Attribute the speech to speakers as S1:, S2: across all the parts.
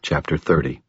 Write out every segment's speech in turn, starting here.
S1: Chapter 30.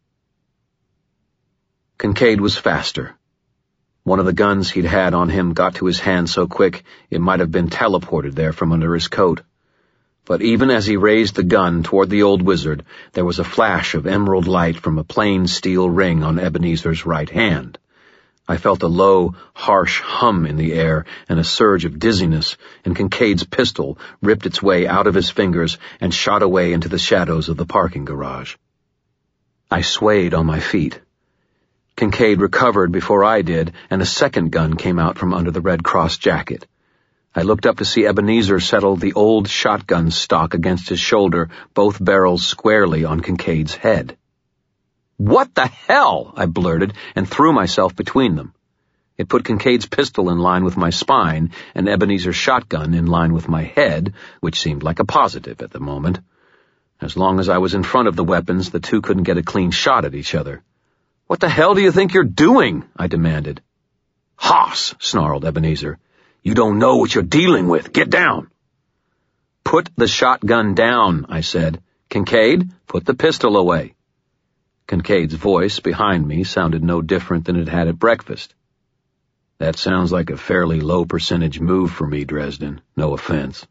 S1: Kincaid was faster. One of the guns he'd had on him got to his hand so quick it might have been teleported there from under his coat. But even as he raised the gun toward the old wizard, there was a flash of emerald light from a plain steel ring on Ebenezer's right hand. I felt a low, harsh hum in the air and a surge of dizziness, and Kincaid's pistol ripped its way out of his fingers and shot away into the shadows of the parking garage. I swayed on my feet. Kincaid recovered before I did, and a second gun came out from under the Red Cross jacket. I looked up to see Ebenezer settle the old shotgun stock against his shoulder, both barrels squarely on Kincaid's head. "What the hell?" I blurted, and threw myself between them. It put Kincaid's pistol in line with my spine, and Ebenezer's shotgun in line with my head, which seemed like a positive at the moment. As long as I was in front of the weapons, the two couldn't get a clean shot at each other. "What the hell do you think you're doing?" I demanded. "Hoss," snarled Ebenezer. "You don't know what you're dealing with. Get down." "Put the shotgun down," I said. "Kincaid, put the pistol away." Kincaid's voice behind me sounded no different than it had at breakfast. "That sounds like a fairly low percentage move for me, Dresden. No offense."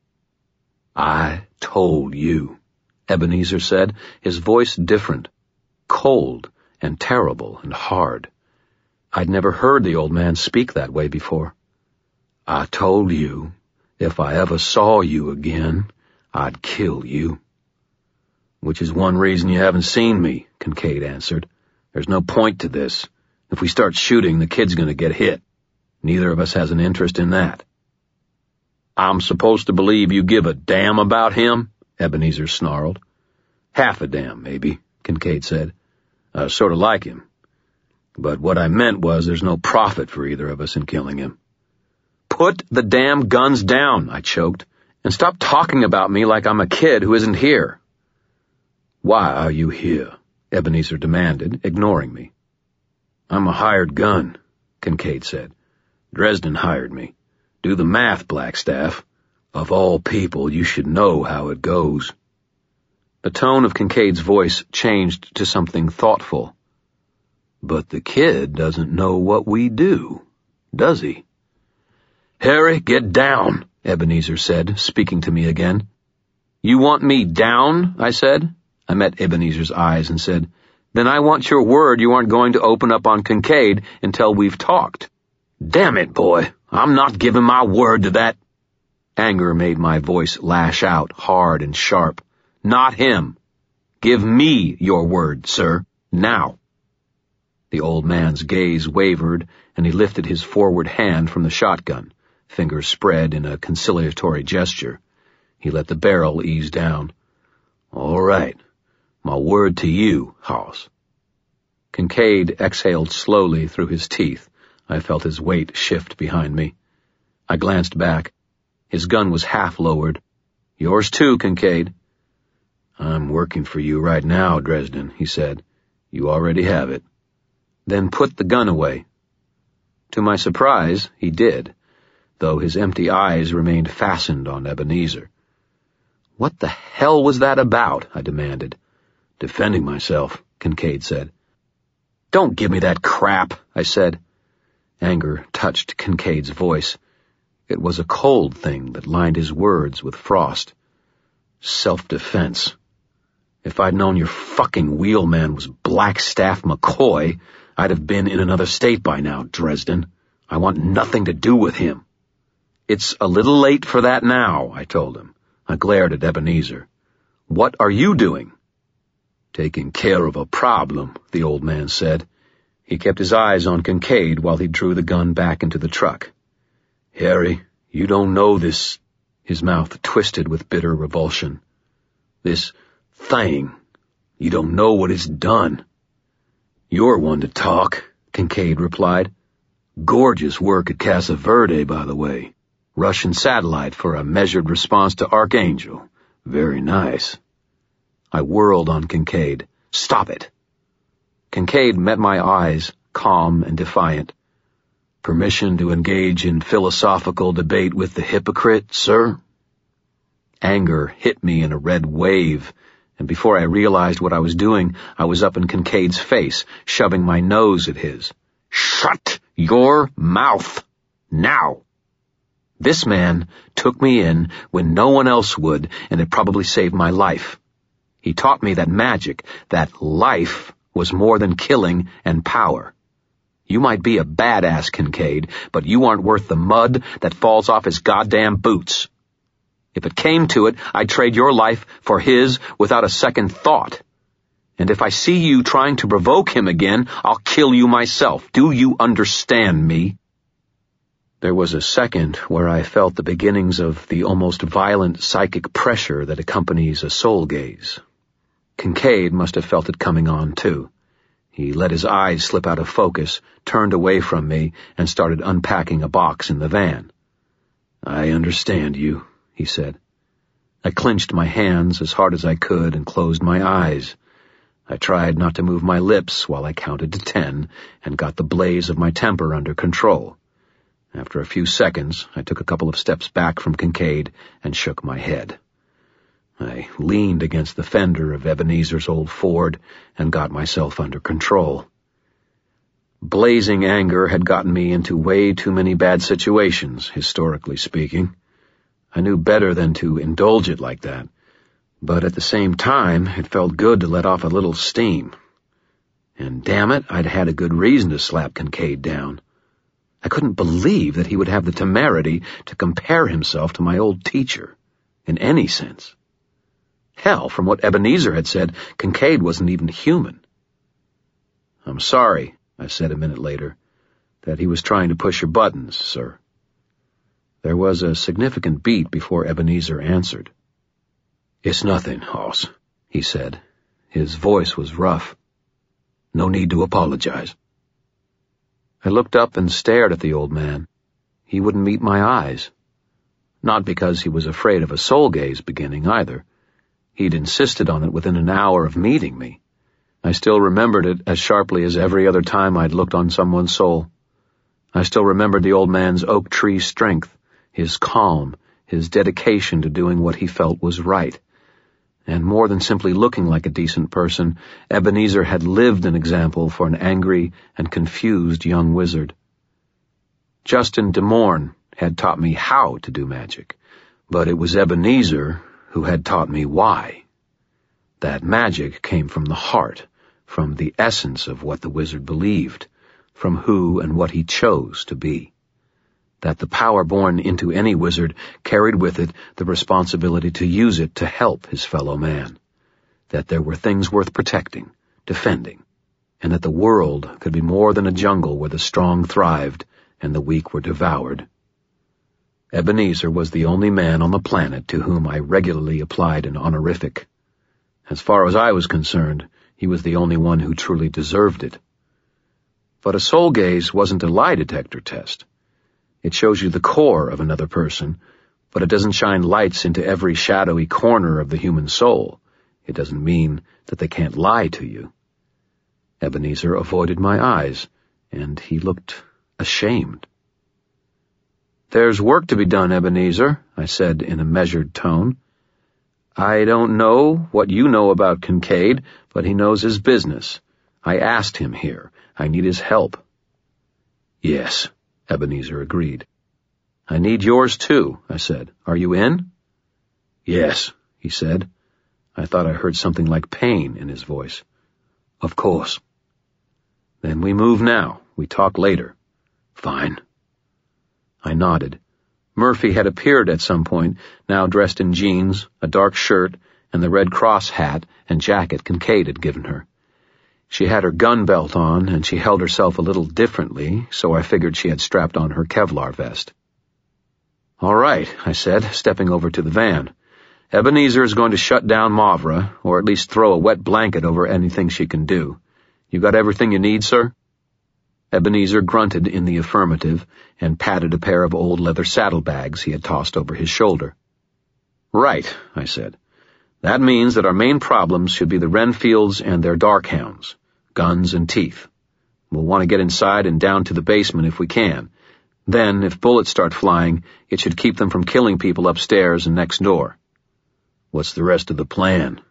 S1: "I told you," Ebenezer said, his voice different, cold and terrible and hard. I'd never heard the old man speak that way before. "I told you, if I ever saw you again, I'd kill you." "Which is one reason you haven't seen me," Kincaid answered. "There's no point to this. If we start shooting, the kid's going to get hit. Neither of us has an interest in that." "I'm supposed to believe you give a damn about him?" Ebenezer snarled. "Half a damn, maybe," Kincaid said. "I sort of like him. But what I meant was there's no profit for either of us in killing him." "Put the damn guns down," I choked, "and stop talking about me like I'm a kid who isn't here." "Why are you here?" Ebenezer demanded, ignoring me. "I'm a hired gun," Kincaid said. "Dresden hired me. Do the math, Blackstaff. Of all people, you should know how it goes." The tone of Kincaid's voice changed to something thoughtful. "But the kid doesn't know what we do, does he?" "Harry, get down," Ebenezer said, speaking to me again. "You want me down?" I said. I met Ebenezer's eyes and said, "Then I want your word you aren't going to open up on Kincaid until we've talked." "Damn it, boy, I'm not giving my word to that." Anger made my voice lash out, hard and sharp. "Not him. Give me your word, sir, now." The old man's gaze wavered, and he lifted his forward hand from the shotgun, fingers spread in a conciliatory gesture. He let the barrel ease down. "All right. My word to you, Hoss." Kincaid exhaled slowly through his teeth. I felt his weight shift behind me. I glanced back. His gun was half lowered. "Yours too, Kincaid." "I'm working for you right now, Dresden," he said. "You already have it." "Then put the gun away." To my surprise, he did, though his empty eyes remained fastened on Ebenezer. "What the hell was that about?" I demanded. "Defending myself," Kincaid said. "Don't give me that crap," I said. Anger touched Kincaid's voice. It was a cold thing that lined his words with frost. "Self-defense. If I'd known your fucking wheelman was Blackstaff McCoy, I'd have been in another state by now, Dresden. I want nothing to do with him." "It's a little late for that now," I told him. I glared at Ebenezer. "What are you doing?" "Taking care of a problem," the old man said. He kept his eyes on Kincaid while he drew the gun back into the truck. "Harry, you don't know this." His mouth twisted with bitter revulsion. "This thing. You don't know what it's done." "You're one to talk," Kincaid replied. "Gorgeous work at Casa Verde, by the way. Russian satellite for a measured response to Archangel. Very nice." I whirled on Kincaid. "Stop it." Kincaid met my eyes, calm and defiant. "Permission to engage in philosophical debate with the hypocrite, sir?" Anger hit me in a red wave, and before I realized what I was doing, I was up in Kincaid's face, shoving my nose at his. "Shut your mouth! Now!" This man took me in when no one else would, and it probably saved my life. He taught me that magic, that life, was more than killing and power. You might be a badass, Kincaid, but you aren't worth the mud that falls off his goddamn boots. If it came to it, I'd trade your life for his without a second thought. And if I see you trying to provoke him again, I'll kill you myself. Do you understand me? There was a second where I felt the beginnings of the almost violent psychic pressure that accompanies a soul gaze. Kincaid must have felt it coming on, too. He let his eyes slip out of focus, turned away from me, and started unpacking a box in the van. "I understand you," he said. I clenched my hands as hard as I could and closed my eyes. I tried not to move my lips while I counted to 10 and got the blaze of my temper under control. After a few seconds, I took a couple of steps back from Kincaid and shook my head. I leaned against the fender of Ebenezer's old Ford and got myself under control. Blazing anger had gotten me into way too many bad situations, historically speaking. I knew better than to indulge it like that, but at the same time, it felt good to let off a little steam. And damn it, I'd had a good reason to slap Kincaid down. I couldn't believe that he would have the temerity to compare himself to my old teacher, in any sense. Hell, from what Ebenezer had said, Kincaid wasn't even human. "I'm sorry," I said a minute later, "that he was trying to push your buttons, sir." There was a significant beat before Ebenezer answered. "It's nothing, Hoss," he said. His voice was rough. "No need to apologize." I looked up and stared at the old man. He wouldn't meet my eyes. Not because he was afraid of a soul gaze beginning, either. He'd insisted on it within an hour of meeting me. I still remembered it as sharply as every other time I'd looked on someone's soul. I still remembered the old man's oak tree strength, his calm, his dedication to doing what he felt was right. And more than simply looking like a decent person, Ebenezer had lived an example for an angry and confused young wizard. Justin DeMorn had taught me how to do magic, but it was Ebenezer who had taught me why. That magic came from the heart, from the essence of what the wizard believed, from who and what he chose to be. That the power born into any wizard carried with it the responsibility to use it to help his fellow man. That there were things worth protecting, defending, and that the world could be more than a jungle where the strong thrived and the weak were devoured. Ebenezer was the only man on the planet to whom I regularly applied an honorific. As far as I was concerned, he was the only one who truly deserved it. But a soul gaze wasn't a lie detector test. It shows you the core of another person, but it doesn't shine lights into every shadowy corner of the human soul. It doesn't mean that they can't lie to you. Ebenezer avoided my eyes, and he looked ashamed. "There's work to be done, Ebenezer," I said in a measured tone. "I don't know what you know about Kincaid, but he knows his business. I asked him here. I need his help." "Yes," Ebenezer agreed. "I need yours too," I said. "Are you in?" "Yes," he said. I thought I heard something like pain in his voice. "Of course." "Then we move now. We talk later." "Fine." I nodded. Murphy had appeared at some point, now dressed in jeans, a dark shirt, and the Red Cross hat and jacket Kincaid had given her. She had her gun belt on, and she held herself a little differently, so I figured she had strapped on her Kevlar vest. "All right," I said, stepping over to the van. "Ebenezer is going to shut down Mavra, or at least throw a wet blanket over anything she can do. You got everything you need, sir?" Ebenezer grunted in the affirmative and patted a pair of old leather saddlebags he had tossed over his shoulder. "Right," I said. "That means that our main problems should be the Renfields and their Darkhounds, guns and teeth. We'll want to get inside and down to the basement if we can. Then, if bullets start flying, it should keep them from killing people upstairs and next door." "What's the rest of the plan?"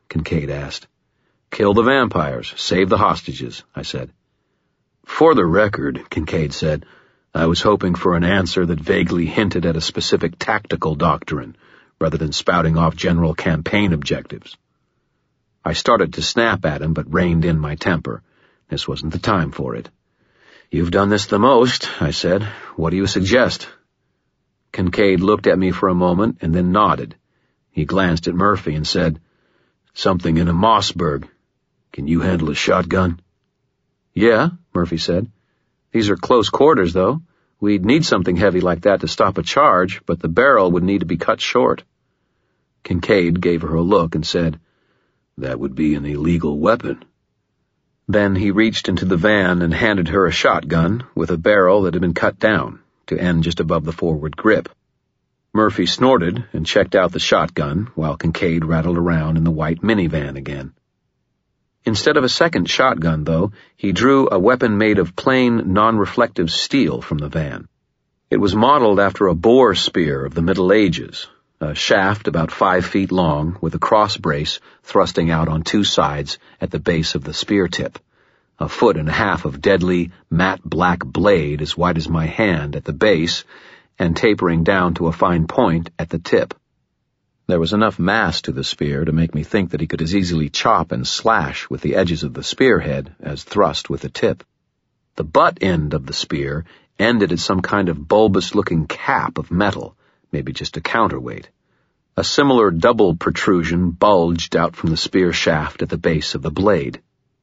S1: Kincaid asked. Kill the vampires, save the hostages, I said. For the record, Kincaid said, I was hoping for an answer that vaguely hinted at a specific tactical doctrine, rather than spouting off general campaign objectives. I started to snap at him, but reined in my temper. This wasn't the time for it. You've done this the most, I said. What do you suggest? Kincaid looked at me for a moment and then nodded. He glanced at Murphy and said, Something in a Mossberg. Can you handle a shotgun? Yeah, Murphy said. These are close quarters, though. We'd need something heavy like that to stop a charge, but the barrel would need to be cut short. Kincaid gave her a look and said, That would be an illegal weapon. Then he reached into the van and handed her a shotgun with a barrel that had been cut down to end just above the forward grip. Murphy snorted and checked out the shotgun while Kincaid rattled around in the white minivan again. Instead of a second shotgun, though, he drew a weapon made of plain, non-reflective steel from the van. It was modeled after a boar spear of the Middle Ages, a shaft about 5 feet long with a cross brace thrusting out on 2 sides at the base of the spear tip, 1.5 feet of deadly, matte black blade as wide as my hand at the base and tapering down to a fine point at the tip. There was enough mass to the spear to make me think that he could as easily chop and slash with the edges of the spearhead as thrust with the tip. The butt end of the spear ended at some kind of bulbous-looking cap of metal, maybe just a counterweight. A similar double protrusion bulged out from the spear shaft at the base of the blade.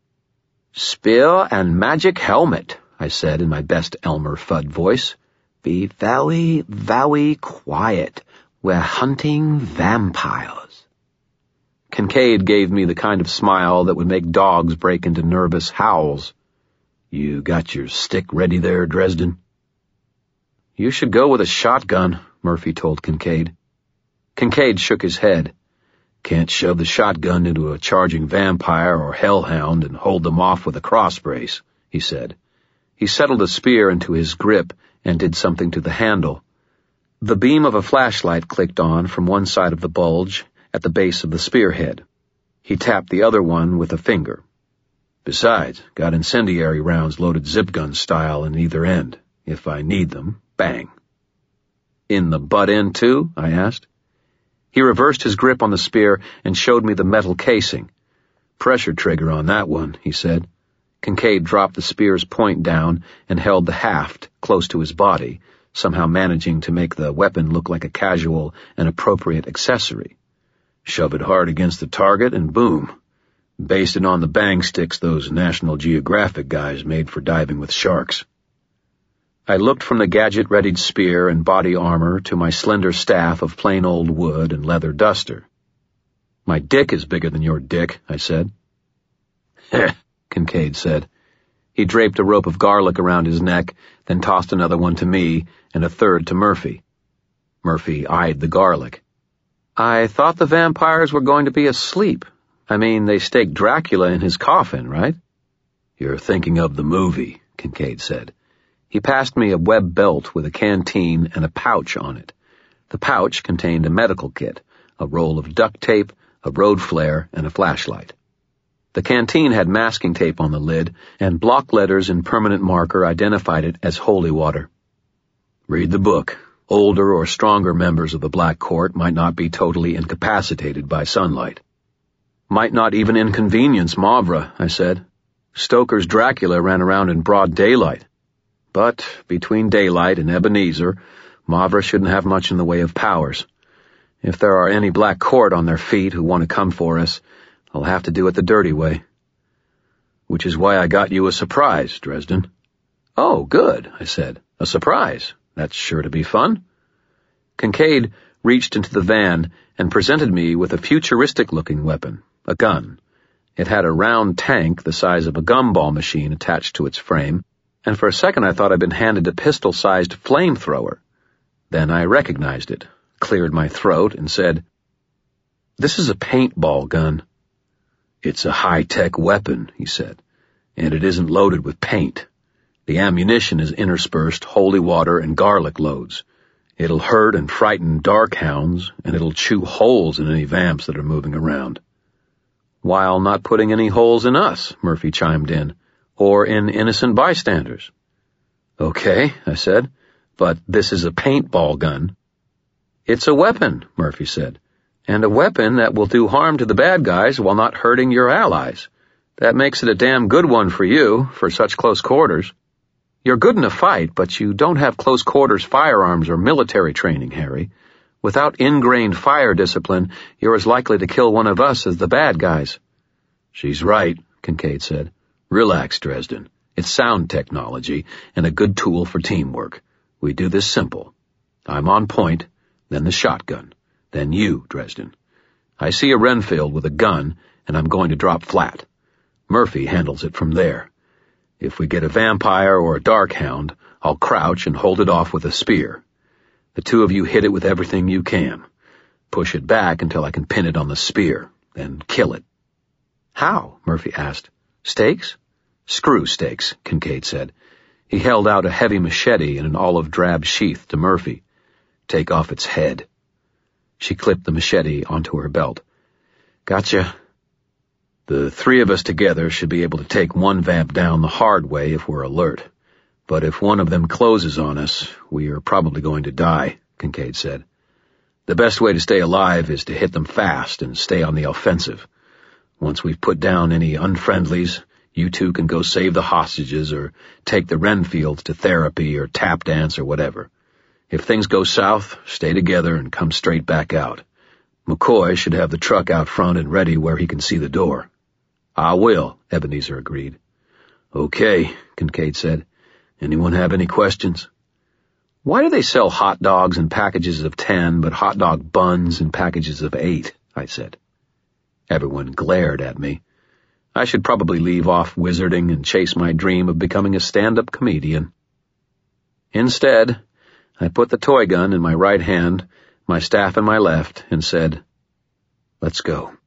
S1: Spear and magic helmet, I said in my best Elmer Fudd voice. Be very, very quiet. We're hunting vampires. Kincaid gave me the kind of smile that would make dogs break into nervous howls. You got your stick ready there, Dresden? You should go with a shotgun, Murphy told Kincaid. Kincaid shook his head. Can't shove the shotgun into a charging vampire or hellhound and hold them off with a cross brace, he said. He settled the spear into his grip and did something to the handle. The beam of a flashlight clicked on from one side of the bulge at the base of the spearhead. He tapped the other one with a finger. Besides, got incendiary rounds loaded zip gun style in either end. If I need them, bang. In the butt end, too? I asked. He reversed his grip on the spear and showed me the metal casing. Pressure trigger on that one, he said. Kincaid dropped the spear's point down and held the haft close to his body, somehow managing to make the weapon look like a casual and appropriate accessory. Shove it hard against the target and boom. Based it on the bang sticks those National Geographic guys made for diving with sharks. I looked from the gadget-readied spear and body armor to my slender staff of plain old wood and leather duster. My dick is bigger than your dick, I said. Heh, Kincaid said. He draped a rope of garlic around his neck, then tossed another one to me and a third to Murphy. Murphy eyed the garlic. I thought the vampires were going to be asleep. I mean, they staked Dracula in his coffin, right? You're thinking of the movie, Kincaid said. He passed me a web belt with a canteen and a pouch on it. The pouch contained a medical kit, a roll of duct tape, a road flare, and a flashlight. The canteen had masking tape on the lid, and block letters in permanent marker identified it as holy water. Read the book. Older or stronger members of the Black Court might not be totally incapacitated by sunlight. Might not even inconvenience Mavra, I said. Stoker's Dracula ran around in broad daylight. But between daylight and Ebenezer, Mavra shouldn't have much in the way of powers. If there are any Black Court on their feet who want to come for us, I'll have to do it the dirty way. Which is why I got you a surprise, Dresden. Oh, good, I said. A surprise. That's sure to be fun. Kincaid reached into the van and presented me with a futuristic-looking weapon, a gun. It had a round tank the size of a gumball machine attached to its frame, and for a second I thought I'd been handed a pistol-sized flamethrower. Then I recognized it, cleared my throat, and said, This is a paintball gun. It's a high-tech weapon, he said, and it isn't loaded with paint. The ammunition is interspersed holy water and garlic loads. It'll hurt and frighten dark hounds, and it'll chew holes in any vamps that are moving around. While not putting any holes in us, Murphy chimed in, or in innocent bystanders. Okay, I said, but this is a paintball gun. It's a weapon, Murphy said, and a weapon that will do harm to the bad guys while not hurting your allies. That makes it a damn good one for you, for such close quarters. You're good in a fight, but you don't have close quarters firearms or military training, Harry. Without ingrained fire discipline, you're as likely to kill one of us as the bad guys. She's right, Kincaid said. Relax, Dresden. It's sound technology and a good tool for teamwork. We do this simple. I'm on point, then the shotgun, then you, Dresden. I see a Renfield with a gun, and I'm going to drop flat. Murphy handles it from there. If we get a vampire or a dark hound, I'll crouch and hold it off with a spear. The two of you hit it with everything you can. Push it back until I can pin it on the spear, then kill it. How? Murphy asked. Stakes? Screw stakes, Kincaid said. He held out a heavy machete in an olive-drab sheath to Murphy. Take off its head. She clipped the machete onto her belt. Gotcha. The three of us together should be able to take one vamp down the hard way if we're alert. But if one of them closes on us, we are probably going to die, Kincaid said. The best way to stay alive is to hit them fast and stay on the offensive. Once we've put down any unfriendlies, you two can go save the hostages or take the Renfields to therapy or tap dance or whatever. If things go south, stay together and come straight back out. McCoy should have the truck out front and ready where he can see the door. I will, Ebenezer agreed. Okay, Kincaid said. Anyone have any questions? Why do they sell hot dogs in packages of 10 but hot dog buns in packages of 8? I said. Everyone glared at me. I should probably leave off wizarding and chase my dream of becoming a stand-up comedian. Instead, I put the toy gun in my right hand, my staff in my left, and said, "Let's go."